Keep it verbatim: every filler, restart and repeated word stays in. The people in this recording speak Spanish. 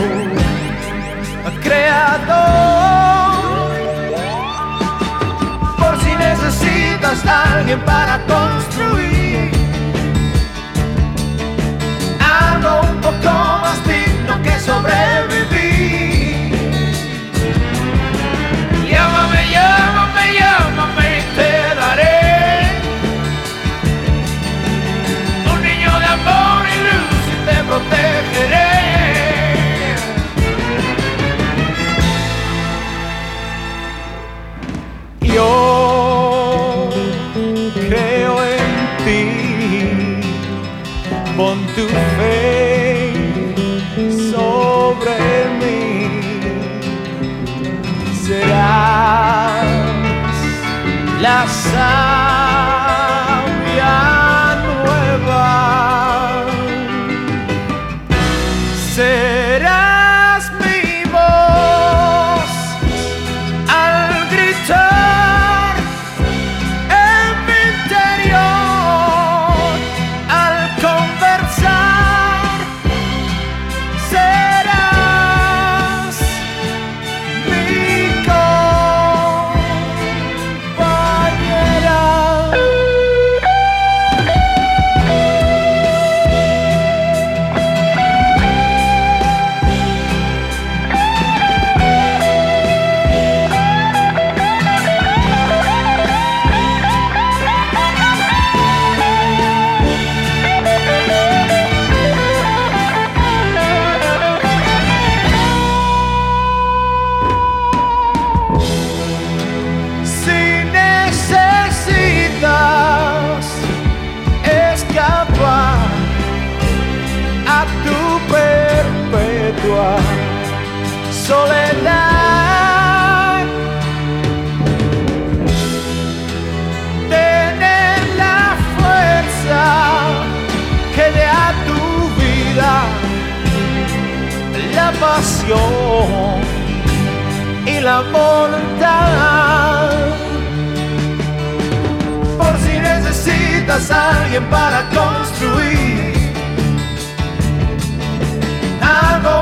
creador. Por si necesitas a alguien para construir algo un poco más digno que sobrevivir. Llámame, llámame, llámame y te daré un niño de amor y luz y te protegeré. Yo creo en ti, pon tu fe sobre mí, serás la savia nueva, serás mi voz al gritar en mi interior, al conversar, serás mi compañera. Si necesitas escapar a tu perpetua soledad, tener la fuerza que dé a tu vida la pasión y la voluntad. Por si necesitas a alguien para construir algo